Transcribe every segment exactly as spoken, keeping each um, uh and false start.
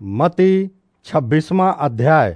मत्ती छब्बीसवां अध्याय।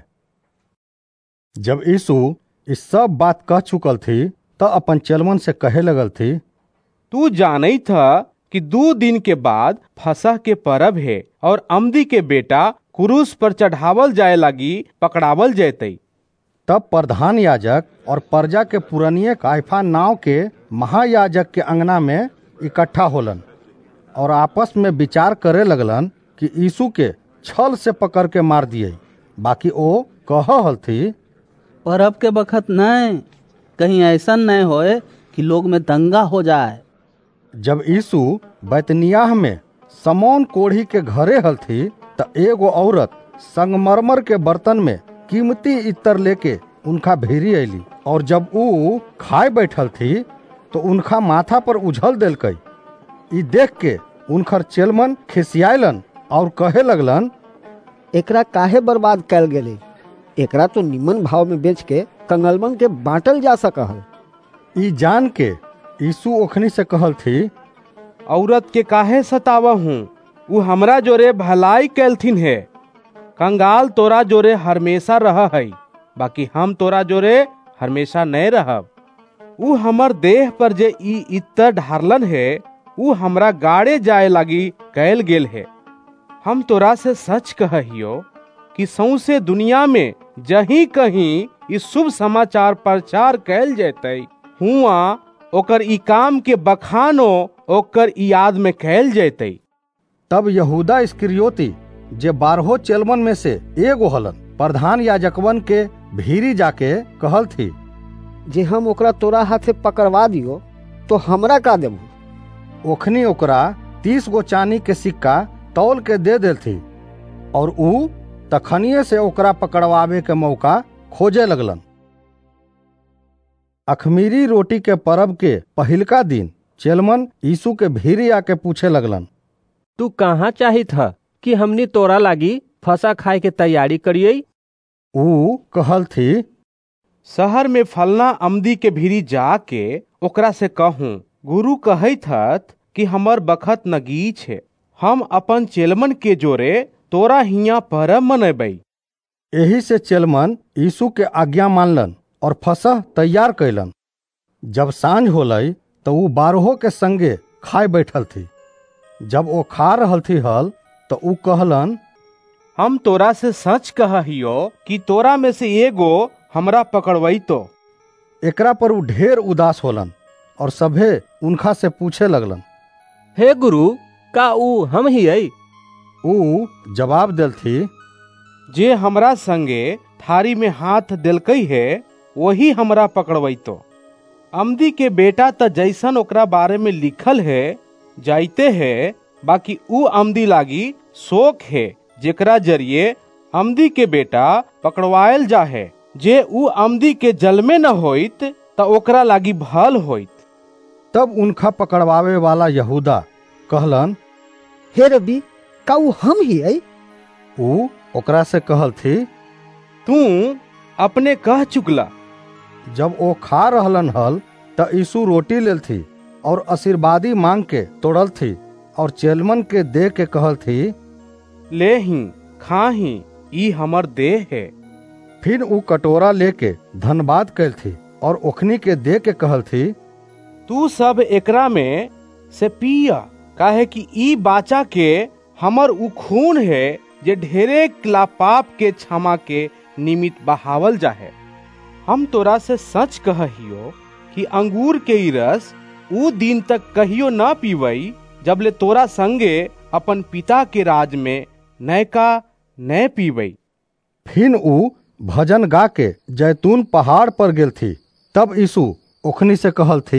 जब यीशु इस सब बात कह चुकल थी तो अपन चेलमन से कहे लगल थी, तू जानई था कि दो दिन के बाद फसह के परब है और अमदी के बेटा क्रूस पर चढ़ावल जाए लगी पकड़ावल जैतई। तब प्रधान याजक और प्रजा के पुरनिये काइफा नाव के महायाजक के अंगना में इकट्ठा होलन और आपस में विचार करे लगलन कि यीशु के छल से पकड़ के मार दिए। बाकी ओ कह हल थी, परब के बखत नहीं, कहीं ऐसा नहीं होए कि लोग में दंगा हो जाए। जब यीशु बैतनियाह में समौन कोढ़ी के घरे हल थी तो एगो औरत संगमरमर के बर्तन में कीमती इत्र लेके उनका भेरी अली और जब ऊ खाए बैठल थी तो उनका माथा पर उझल देलकई। ई देख के उनकर चेलमन खिसियालन और कहे लगलन, एकरा काहे बर्बाद कैल गेले? एकरा तो निमन भाव में बेच के कंगलमन के बांटल जा सकल। ई जान के यीशु ओखनी से कहल थी, औरत के काहे सतावा हूँ, वो हमरा जोरे भलाई कैलथिन है। कंगाल तोरा जोरे हमेशा रह है, बाकी हम तोरा जोरे हमेशा नहीं रहब। ऊ हमर देह पर जे ई इत्र ढारलन है, ऊ हमरा गाड़े जाए लगी कैल गेल है। हम तोरा से सच कहियो कि सौंसे दुनिया में जहीं कहीं इस शुभ समाचार प्रचार कैल जैतै, हुआ ओकर ई काम के बखानो ओकर ई याद में कैल जैतै। तब यहूदा इस्करियोती जे बारहो चेलमन में से एगो हलन प्रधान याजकवन के भीरी जाके कहल थी, जे हम ओकरा तोरा हाथे पकड़वा दियो तो हमरा का देबू? ओखनी ओकरा तीस गो चानी के सिक्का तौल के दे देल थी और ऊ तखनिये से ओकरा पकड़वावे के मौका खोजे लगलन। अखमीरी रोटी के परब के पहिलका दिन चेलमन यीशु के भीरी आके पूछे लगलन, तू कहाँ चाही था कि हमनी तोरा लागी फसा खाए के तैयारी करिए? ऊ कहल थी, शहर में फलना अमदी के भीरी जाके ओकरा से कहूँ, गुरु कहत हत कि हमर बखत नगीच है, हम अपन चेलमन के जोरे तोरा हिया परब मनेबै। यही से चेलमन यीशु के आज्ञा मानलन और फसह तैयार कैलन। जब सांझ होलई तो ऊ बारहो के संगे खाए बैठल थी। जब वो खा रहल थी हल तो ऊ कहलन, हम तोरा से सच कहियो कि तोरा में से एगो हमरा पकड़वई तो। एकरा पर ऊ ढेर उदास होलन और सभे उनका से पूछे लगलन, हे गुरु, का ऊ हम ही आई? ऊ जवाब देल थी, जे हमरा संगे थारी में हाथ देलकई है वही हमरा पकड़वई तो। अमदी के बेटा त जैसन ओकरा बारे में लिखल है जाइते है, बाकी ऊ अमदी लागी शोक है जेकरा जरिए अमदी के बेटा पकड़वायल जा है। जे ऊ अमदी के जल में न होइत त ओकरा लागी भल होइत। तब उनका पकड़वावे वाला यहूदा कहलन, हे रब्बी, का ऊ हम ही आई? ऊ ओकरा से कहल थी, तू अपने कह चुकला। जब वो खा रहलन हल त यीशु रोटी लेल थी और आशीर्वादी मांग के तोड़ल थी और चेलमन के दे के कहल थी, ले ही खा ही, ई हमर देह है। फिर ऊ कटोरा लेके धन्यवाद कैल थी और ओखनी के दे के कहल थी, तू सब एकरा में से पिया, काहे कि ई बाचा के हमर ऊ खून है जे ढेरे ला पाप के क्षमा के निमित्त बहावल जाहे। हम तोरा से सच कहियो कि अंगूर के ई रस ऊ दिन तक कहियो न पीवई जब ले तोरा संगे अपन पिता के राज में नयका न पीवई। फिर ऊ भजन गा के जैतून पहाड़ पर गेल थी। तब यीशु ओखनी से कहल थी,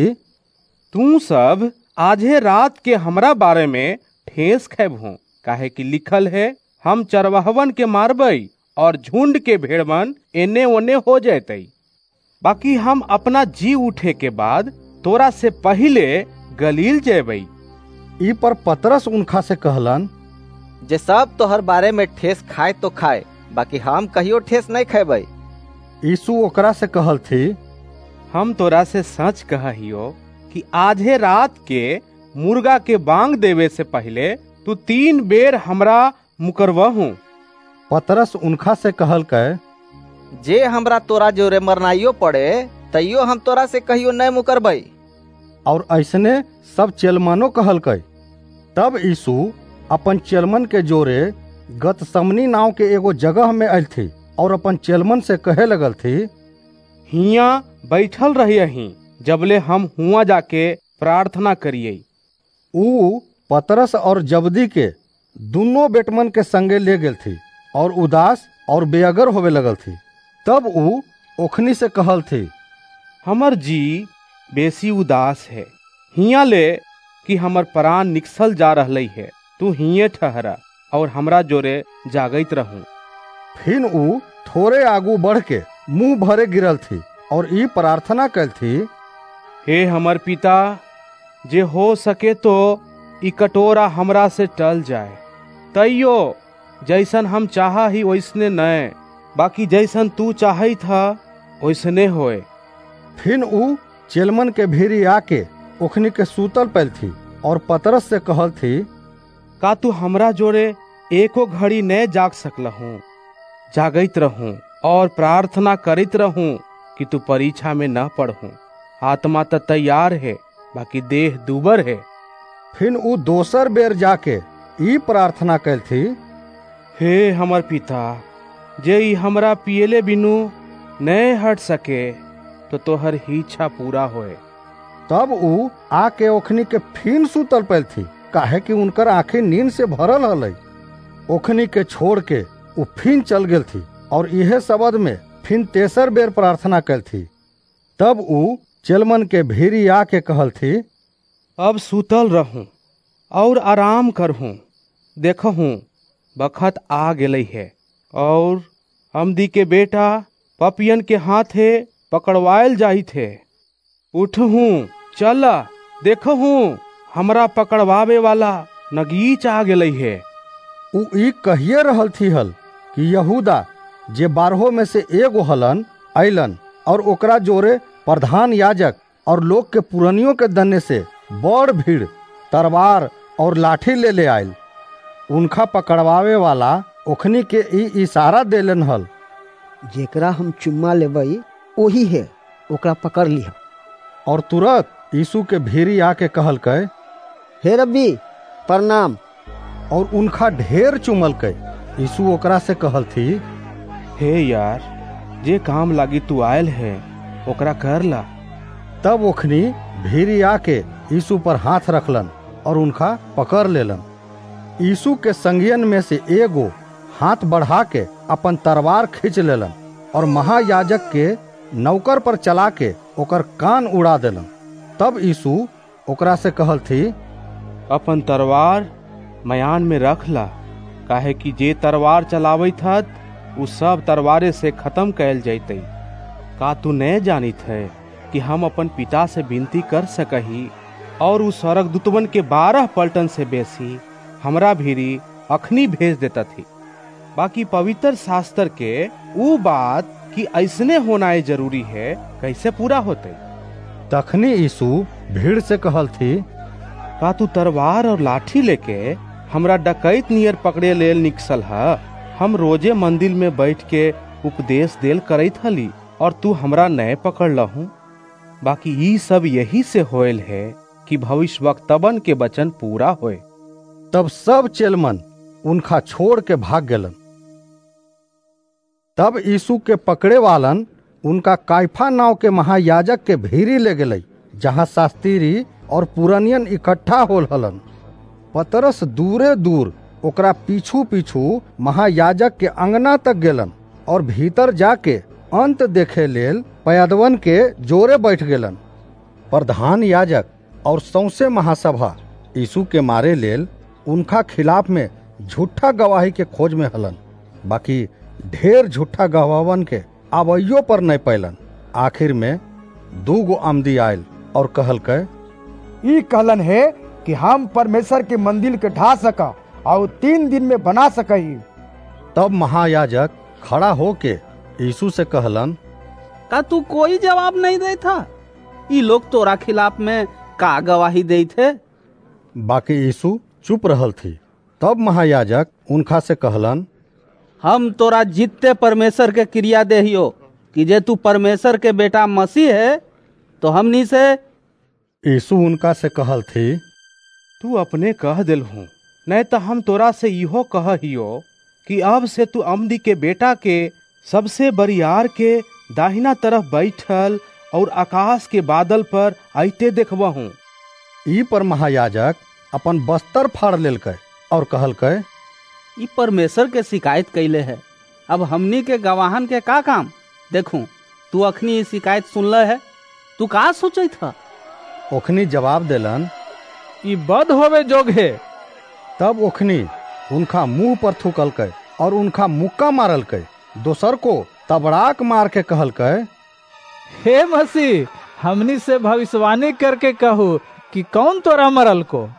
तू सब आधे रात के हमरा बारे में ठेस खैबहू, काहे कि लिखल है, हम चरवाहवन के मारबई और झुंड के भेड़वन एने ओने हो जैतई। बाकी हम अपना जी उठे के बाद तोरा से पहिले गलील जेबई। ई पर पतरस उनका से कहलन, जे सब तोहर बारे में ठेस खाए तो खाए, बाकी हम कहियो ठेस नहीं खेबै। यीशु ओकरा से कहल थी, हम तोरा से सच कहियो कि आधे रात के मुर्गा के बांग देवे से पहले तू तीन बेर हमरा मुकरवहूँ। पतरस उनका से कहल कै, जे हमरा तोरा जोरे मरनाइयो पड़े तैयो हम तोरा से कहियो नहीं मुकरबै। और ऐसने सब चेलमनो कहल कै। तब यीशु अपन चेलमन के जोरे गतसमनी नाव के एगो जगह में आयल थी और अपन चेलमन से कहे लगल थी, हिया बैठल रहियही जबले हम हुआ जाके प्रार्थना करिए। ऊ पतरस और जबदी के दोनों बेटमन के संगे ले गेल थी और उदास और बेअगर होवे लगल थी। तब ऊ ओखनी से कहल थी, हमर जी बेसी उदास है, हिया ले कि हमर प्राण निकसल जा रहलई है। तू हिये ठहरा और हमरा जोरे जागैत रहूं। फिर ऊ थोड़े आगू बढ़ के मुंह भरे गिरल थी और ई प्रार्थना कल थी, हे हमर पिता, जे हो सके तो ई कटोरा हमरा से टल जाए, तैयो जैसन हम चाहा ही वैसने न, बाकी जैसन तू चाहे था वैसने होए। फिर ऊ चेलमन के भीरी आके ओखनी के सूतल पैल थी और पतरस से कहल थी, का तू हमरा जोरे एको घड़ी न जाग सकलहूं? जागैत रहूं और प्रार्थना करित रहूं कि तू परीक्षा में न पढ़ूं। आत्मा तो तैयार है, बाकी देह दुबर है। फिर ऊ दोसर बेर जाके ई प्रार्थना कल थी, हे हमर पिता, जे ई हमरा पियले बिनु न हट सके तो तोहर ही इच्छा पूरा होए। तब ऊ आके ओखनी के फिन सुतल पैल थी, काहे कि उनकर आंखें नींद से भरल हलई। ओखनी के छोड़ के ऊ फिन चल गेल थी और इहे शब्द में फिन तेसर बेर प्रार्थना कल थी। तब ऊ चेलमन के भीरी आके कहल थी, अब सुतल रहूं और आराम करहूं। देखहूं बखत आ गेलई है और हमदी के बेटा पपियन के हाथे पकड़वायल जाई थे। उठहूं, चला, देखहूं हमरा पकड़वावे वाला नगीच आ गेलई है। ऊ ई कहिए रहल थी हल कि यहूदा जे बारहों में से एगो हलन अइलन और ओकरा जोरे प्रधान याजक और लोग के पुरनियों के दन्ने से बड़ भीड़ तलवार और लाठी ले ले आयल। उनका पकड़वावे वाला ओखनी के ई इशारा देलन हल, जेकरा हम चुम्मा लेबई ओही है, ओकरा पकड़ लिया। और तुरंत यीशु के भीरी आके कहल कै, हे रब्बी प्रणाम। और उनका ढेर चुमल कै। यीशु ओकरा से कहल थी, हे यार, जे काम लागी तू आयल है ओकरा कर ला। तब ओखनी भीरी आके यीशु पर हाथ रखलन और उनका पकड़ लेलन। यीशु के संगियन में से एगो हाथ बढ़ा के अपन तलवार खींच लेलन और महायाजक के नौकर पर चला के ओकर कान उड़ा देलन। तब यीशु ओकरा से कहल थी, अपन तलवार मयान में रख ला, काहे कि जे तलवार चलावत हत उ सब तलवारे से खत्म कैल जैते। का तू न जानित है कि हम अपन पिता से विनती कर सकही और उस स्वर्गदूतवन के बारह पलटन से बेसी हमरा भीरी अखनी भेज देता थी। बाकी पवित्र शास्त्र के उ बात कि ऐसने होना जरूरी है कैसे पूरा होते। तखनी यीशु भीड़ से कहल थी, का तू तलवार और लाठी लेके हमरा डकैत नियर पकड़े लेल निकसल है? हम रोजे मंदिर में बैठ के उपदेश देल करैत हली और तू हमरा नए पकड़ लहूं। बाकी ई सब यही से होयल है कि भविष्यवक्तवन के वचन पूरा होए। तब सब चेलमन उनका छोड़ के भाग गेलन। तब यीशु के पकड़े वालन उनका काइफा नाव के महायाजक के भीरी ले गेलै, जहाँ शास्त्री और पुरनियन इकट्ठा होल हलन। पतरस दूरे दूर ओकरा पीछू पीछू महायाजक के अंगना तक गेलन और भीतर जाके अंत देखे लेल पैदवन के जोरे बैठ गेलन। प्रधान याजक और सौंसे महासभा यीशु के मारे लेल उनका खिलाफ में झूठा गवाही के खोज में हलन। बाकी ढेर झूठा गवाहन के आबैयो पर नहीं पैलन। आखिर में दू गो आमदी आयल और कहल के, ई कहलन है कि हम परमेश्वर के मंदिर के ढा सका और तीन दिन में बना सकही। तब महायाजक खड़ा होके यीशु से कहलन, का तू कोई जवाब नहीं दे था? ई लोग तोरा खिलाफ में का गवाही दे थे? बाकी यीशु चुप रहल थी। तब महायाजक उनका से कहलन, हम तोरा जितते परमेश्वर के क्रिया देहियो कि जे तू परमेश्वर के बेटा मसीह है तो हमनी से। यीशु उनका से कहल थी, तू अपने कह दिल हूँ, नहीं तो हम तोरा से इहो कह हियो कि अब से तू अमदी के बेटा के सबसे बरियार के दाहिना तरफ बैठल और आकाश के बादल पर आइते देखबहूँ। ई पर महायाजक अपन बस्तर फाड़ लेलकै और कहलकै, ई परमेश्वर के शिकायत कैले है, अब हमनी के गवाहन के का काम। देखूं तू अखनी शिकायत सुनले है, तू का सोचे था। ओखनी जवाब देलन, ई बद होवे जोग है। तब ओखनी उनका मुंह पर थूकलकै और उनका मुक्का मारलकै। दोसर को तबड़ाक मार के कहलकै, हे मसीह, हमनी से भविष्यवाणी करके कहू कि कौन तोरा मरल को।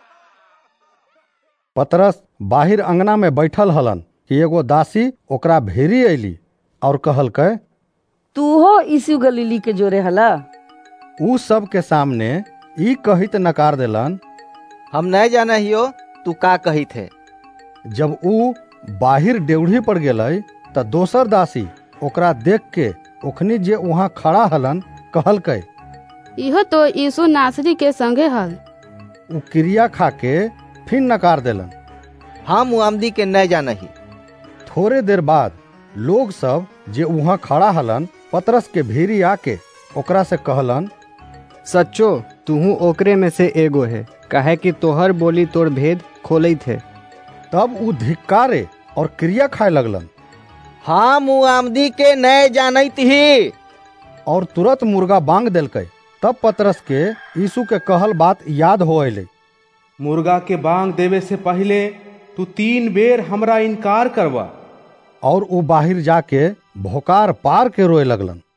पतरस बाहिर अंगना में बैठल हलन कि एगो दासी ओकरा भेरी अयली और कहलकै, तू हो यीशु गलीली के जोरे हला। उ सब के सामने ई कहित नकार देलन, हम नहीं जाना हियो तू का कही थे। जब उ बाहिर डेवढ़ी पर गेलै त दोसर दासी ओकरा देख के ओखनी जे वहाँ खड़ा हलन कहलकै, इहो तो यीशु नासरी के संगे हल। उ क्रिया खा के फिर नकार देलन, हम आमदी के नहीं जाना ही। थोड़े देर बाद लोग सब जे वहाँ खड़ा हलन पतरस के भीरी आके ओकरा से कहलन, सच्चो तुहू ओकरे में से एगो है, काहे कि तोहर बोली तोर भेद खोले थे। तब उ धिक्कारे और क्रिया खाए लगलन, हम आमदी के नहीं जानत ही। और तुरंत मुर्गा बांग देलकै। तब पतरस के यीशु के कहल बात याद हो अइलै, मुर्गा के बांग देवे से पहले तू तीन बेर हमरा इनकार करवा। और उ बाहिर जाके भोकार पार के रोए लगलन।